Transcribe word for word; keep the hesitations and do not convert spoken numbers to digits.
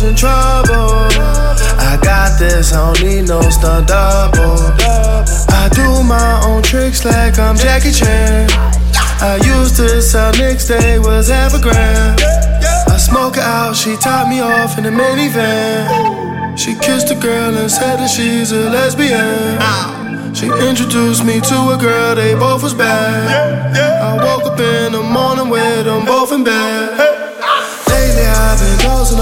was in trouble. I got this, I don't need no stunt double. I do my own tricks like I'm Jackie Chan. I used to sell nicks, they was half a grand. I smoke her out, she topped me off in a minivan. She kissed a girl and said that she's a lesbian. She introduced me to a girl, they both was bad. I woke up in the morning with them both in bed. Lately I've been dozing